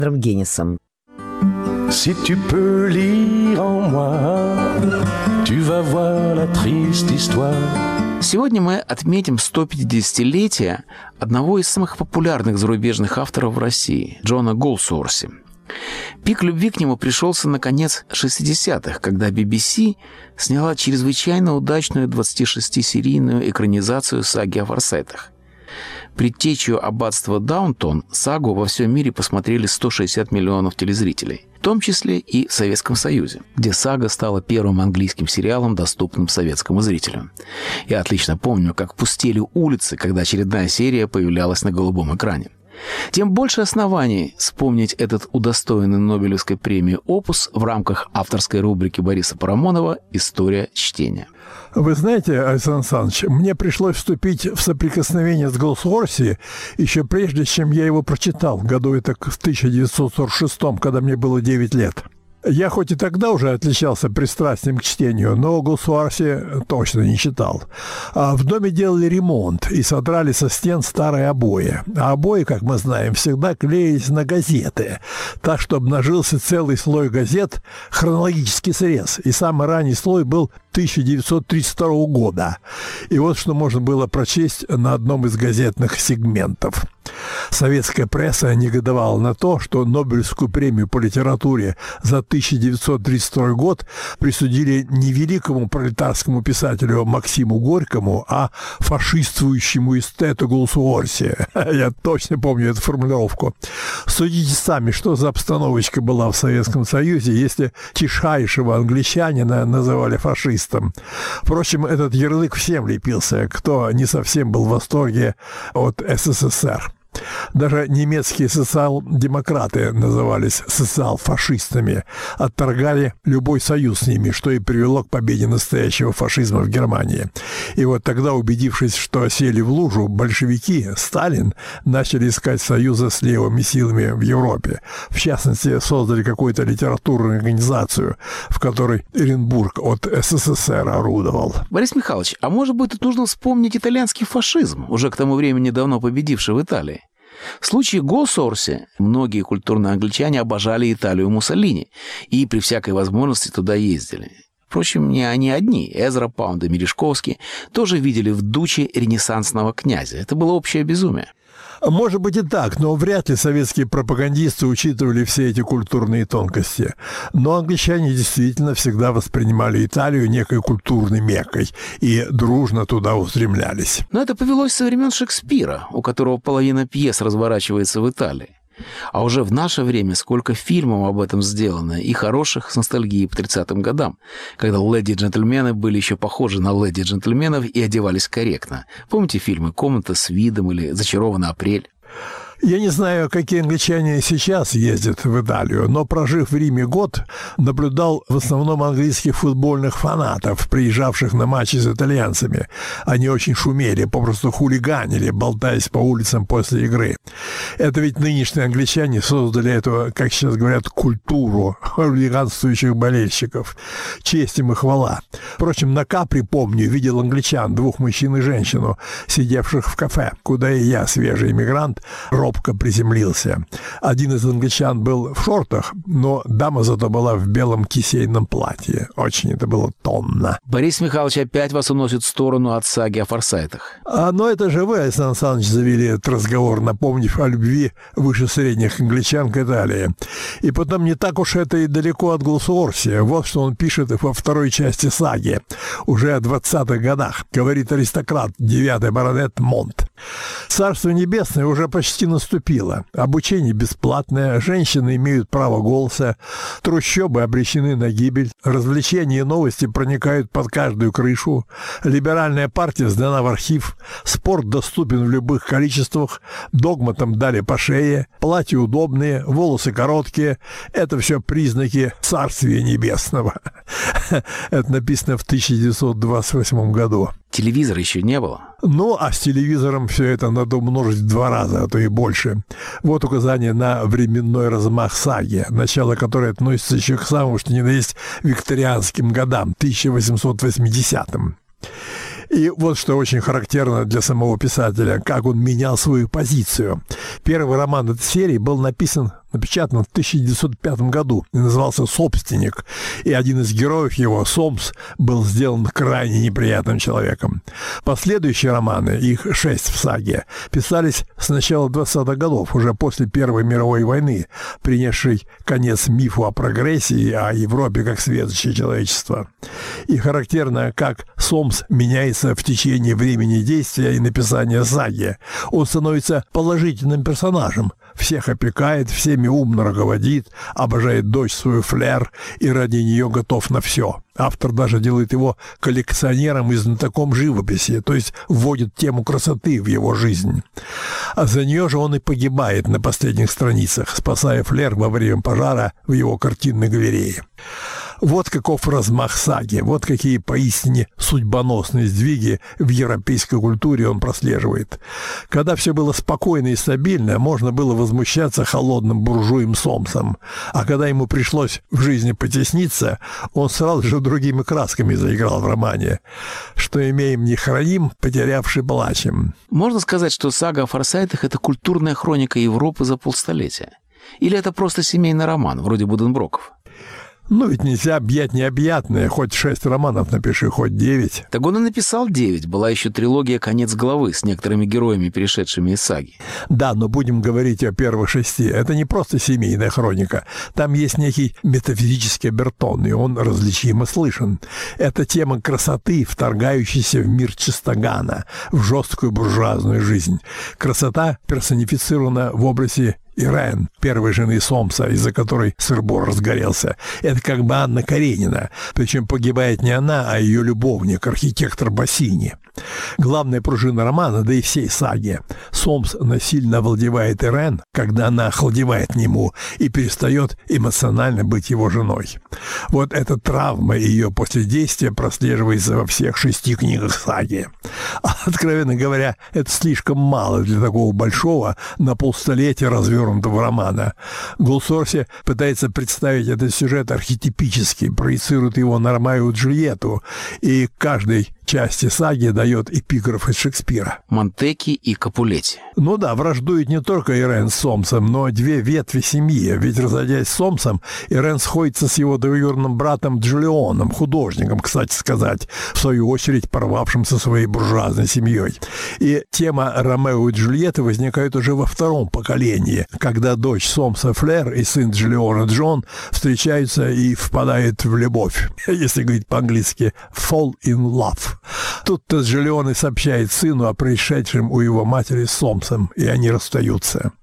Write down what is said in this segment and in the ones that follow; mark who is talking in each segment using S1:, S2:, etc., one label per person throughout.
S1: Генисом.
S2: Si tu peux lire en moi, tu vas voir la triste histoire.
S3: Сегодня мы отметим 150-летие одного из самых популярных зарубежных авторов в России – Джона Голсуорси. Пик любви к нему пришелся на конец 60-х, когда BBC сняла чрезвычайно удачную 26-серийную экранизацию саги о Форсайтах. Предтечью аббатства Даунтон сагу во всем мире посмотрели 160 миллионов телезрителей, в том числе и в Советском Союзе, где сага стала первым английским сериалом, доступным советскому зрителю. Я отлично помню, как пустели улицы, когда очередная серия появлялась на голубом экране. Тем больше оснований вспомнить этот удостоенный Нобелевской премии опус в рамках авторской рубрики Бориса Парамонова «История чтения».
S4: Вы знаете, Александр Александрович, мне пришлось вступить в соприкосновение с Голсуорси еще прежде, чем я его прочитал, году это в 1946, когда мне было 9 лет. Я хоть и тогда уже отличался пристрастием к чтению, но Голсуорси точно не читал. А в доме делали ремонт и содрали со стен старые обои. А обои, как мы знаем, всегда клеились на газеты, так что обнажился целый слой газет, хронологический срез. И самый ранний слой был 1932 года. И вот что можно было прочесть на одном из газетных сегментов. Советская пресса негодовала на то, что Нобелевскую премию по литературе за 1932 год присудили не великому пролетарскому писателю Максиму Горькому, а фашистствующему эстету Голсуорси. Я точно помню эту формулировку. Судите сами, что за обстановочка была в Советском Союзе, если тишайшего англичанина называли фашистом. Впрочем, этот ярлык всем лепился, кто не совсем был в восторге от СССР. Даже немецкие социал-демократы назывались социал-фашистами, отторгали любой союз с ними, что и привело к победе настоящего фашизма в Германии. И вот тогда, убедившись, что сели в лужу, большевики, Сталин, начали искать союза с левыми силами в Европе. В частности, создали какую-то литературную организацию, в которой Оренбург от СССР орудовал.
S3: Борис Михайлович, а может быть, тут нужно вспомнить итальянский фашизм, уже к тому времени давно победивший в Италии? В случае Голсуорси многие культурные англичане обожали Италию Муссолини и при всякой возможности туда ездили. Впрочем, не они одни. Эзра Паунд и Мережковский тоже видели в Дуче ренессансного князя. Это было общее безумие.
S4: Может быть и так, но вряд ли советские пропагандисты учитывали все эти культурные тонкости. Но англичане действительно всегда воспринимали Италию некой культурной меккой и дружно туда устремлялись.
S3: Но это повелось со времен Шекспира, у которого половина пьес разворачивается в Италии. А уже в наше время сколько фильмов об этом сделано, и хороших, с ностальгией по 30-м годам, когда леди и джентльмены были еще похожи на леди и джентльменов и одевались корректно. Помните фильмы «Комната с видом» или «Зачарованный апрель»?
S4: Я не знаю, какие англичане сейчас ездят в Италию, но, прожив в Риме год, наблюдал в основном английских футбольных фанатов, приезжавших на матчи с итальянцами. Они очень шумели, попросту хулиганили, болтаясь по улицам после игры. Это ведь нынешние англичане создали эту, как сейчас говорят, культуру хулиганствующих болельщиков. Честь им и хвала. Впрочем, на Капри, помню, видел англичан, 2 мужчин и женщину, сидевших в кафе, куда и я, свежий иммигрант, робко приземлился. Один из англичан был в шортах, но дама зато была в белом кисейном платье. Очень это было томно.
S3: Борис Михайлович опять вас уносит в сторону от саги о Форсайтах.
S4: Но это же вы, Александр Александрович, завели этот разговор, напомнив о любви выше средних англичан к Италии. И потом не так уж это и далеко от Голсуорси. Вот что он пишет во второй части саги. Уже о 20-х годах. Говорит аристократ, 9-й баронет Монт. Царство небесное уже почти наступило. Обучение бесплатное, женщины имеют право голоса, трущобы обречены на гибель, развлечения и новости проникают под каждую крышу, либеральная партия сдана в архив, спорт доступен в любых количествах, догматам дали по шее, платья удобные, волосы короткие. Это все признаки Царствия Небесного. Это написано в 1928 году.
S3: Телевизора еще не было.
S4: Ну, а с телевизором все это надо умножить в 2 раза, а то и больше. Вот указание на временной размах саги, начало которой относится еще к самому, что ни на есть, викторианским годам, 1880-м. И вот что очень характерно для самого писателя, как он менял свою позицию. Первый роман этой серии был написан напечатан в 1905 году и назывался «Собственник», и один из героев его, Сомс, был сделан крайне неприятным человеком. Последующие романы, их 6 в саге, писались с начала 20-х годов, уже после Первой мировой войны, принесшей конец мифу о прогрессе и о Европе как светоче человечества. И характерно, как Сомс меняется в течение времени действия и написания саги. Он становится положительным персонажем, всех опекает, всеми умно руководит, обожает дочь свою Флер и ради нее готов на все. Автор даже делает его коллекционером и знатоком живописи, то есть вводит тему красоты в его жизнь. А за нее же он и погибает на последних страницах, спасая Флер во время пожара в его картинной галерее. Вот каков размах саги, вот какие поистине судьбоносные сдвиги в европейской культуре он прослеживает. Когда все было спокойно и стабильно, можно было возмущаться холодным буржуем Сомсом, а когда ему пришлось в жизни потесниться, он сразу же другими красками заиграл в романе. Что имеем не храним, потерявши плачем.
S3: Можно сказать, что сага о Форсайтах — это культурная хроника Европы за полстолетия? Или это просто семейный роман, вроде Буденброков?
S4: Ну, ведь нельзя объять необъятное. Хоть 6 романов напиши, хоть 9.
S3: Так он и написал 9. Была еще трилогия «Конец главы» с некоторыми героями, перешедшими из саги.
S4: Да, но будем говорить о первых 6. Это не просто семейная хроника. Там есть некий метафизический обертон, и он различимо слышен. Это тема красоты, вторгающейся в мир чистогана, в жесткую буржуазную жизнь. Красота персонифицирована в образе Ирен, первой жены Сомса, из-за которой сыр-бор разгорелся. Это как бы Анна Каренина. Причем погибает не она, а ее любовник, архитектор Бассини. Главная пружина романа, да и всей саги. Сомс насильно овладевает Ирен, когда она охладевает к нему и перестает эмоционально быть его женой. Вот эта травма и ее последействие прослеживается во всех 6 книгах саги. А, откровенно говоря, это слишком мало для такого большого на полстолетия развернутого романа. Голсуорси пытается представить этот сюжет архетипически, проецирует его на Ромео и Джульетту, и каждой части саги дает эпиграф из Шекспира.
S3: Монтеки и Капулетти.
S4: Ну да, враждует не только Ирен с Сомсом, но 2 ветви семьи. Ведь, разойдясь с Сомсом, Ирен сходится с его двоюродным братом Джулионом, художником, кстати сказать, в свою очередь порвавшим со своей буржуазной семьей. И тема Ромео и Джульетты возникает уже во 2-м поколении, когда дочь Сомса Флер и сын Джулиона Джон встречаются и впадают в любовь. Если говорить по-английски «fall in love». Тут-то Джулион и сообщает сыну о происшедшем у его матери с Сомсом, и они расстаются.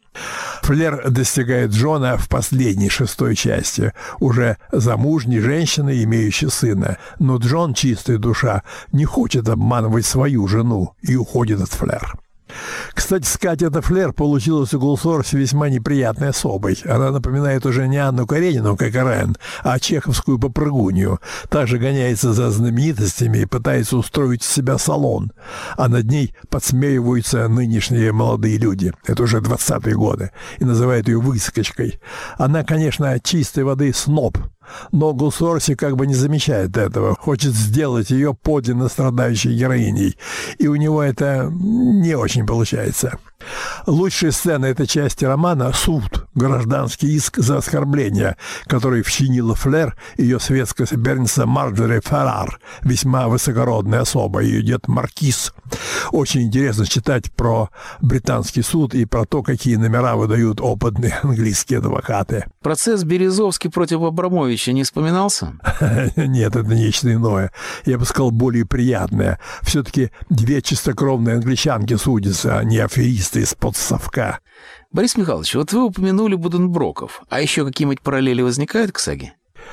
S4: Флер достигает Джона в последней 6-й части, уже замужней женщиной, имеющей сына. Но Джон, чистая душа, не хочет обманывать свою жену и уходит от Флер. Кстати сказать, эта Флер получилась у Голсуорси весьма неприятной особой. Она напоминает уже не Анну Каренину, как Ирен, а чеховскую попрыгунью. Также гоняется за знаменитостями и пытается устроить из себя салон. А над ней подсмеиваются нынешние молодые люди. Это уже 20-е годы. И называют ее выскочкой. Она, конечно, чистой воды сноб. Но Голсуорси как бы не замечает этого, хочет сделать ее подлинно страдающей героиней, и у него это не очень получается. Лучшая сцена этой части романа — суд, гражданский иск за оскорбление, который вчинила Флер ее светская соперница Марджори Феррар, весьма высокородная особа, ее дед Маркиз. Очень интересно читать про британский суд и про то, какие номера выдают опытные английские адвокаты.
S3: Процесс Березовский против Абрамовича не вспоминался?
S4: Нет, это нечто иное. Я бы сказал, более приятное. Все-таки 2 чистокровные англичанки судятся, а не аферисты из-под совка.
S3: Борис Михайлович, вот вы упомянули Буденброков. А еще какие-нибудь параллели возникают к саге?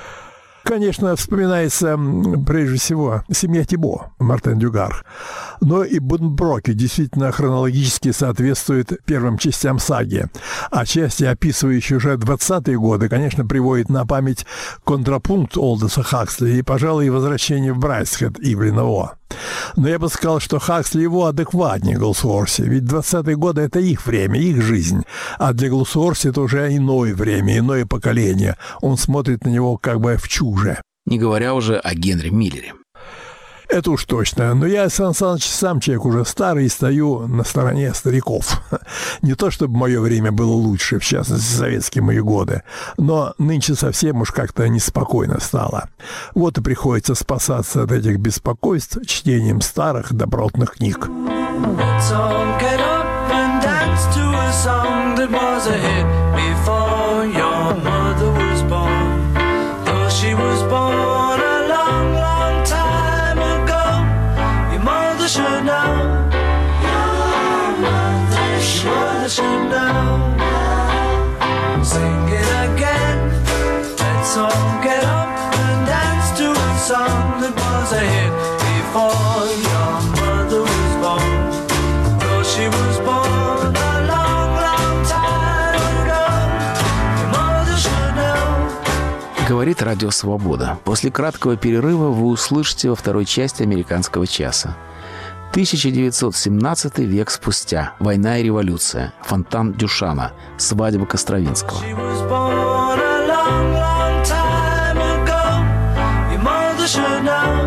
S4: Конечно, вспоминается прежде всего семья Тибо, Мартен Дюгар. Но и Буденброки действительно хронологически соответствуют первым частям саги. А части, описывающие уже 20-е годы, конечно, приводят на память контрапункт Олдоса Хаксли и, пожалуй, возвращение в Брайсхед Ивлина Во. Но я бы сказал, что Хаксли его адекватнее Голсуорси, ведь 20-е годы — это их время, их жизнь, а для Голсуорси это уже иное время, иное поколение. Он смотрит на него как бы в чуже.
S3: Не говоря уже о Генри Миллере.
S4: Это уж точно. Но я, Сан Саныч, сам человек уже старый и стою на стороне стариков. Не то, чтобы мое время было лучше, в частности, советские мои годы, но нынче совсем уж как-то неспокойно стало. Вот и приходится спасаться от этих беспокойств чтением старых добротных книг.
S1: Should know. Sing it again. Let's all get up and dance to a song that was a hit before your mother was born. Though she was born a long, long time ago, your mother should know.
S3: Говорит Радио Свобода. После краткого перерыва вы услышите во второй части «Американского часа». 1917 век спустя. Война и революция. Фонтан Дюшана. Свадьба Костровинского.
S1: Should know.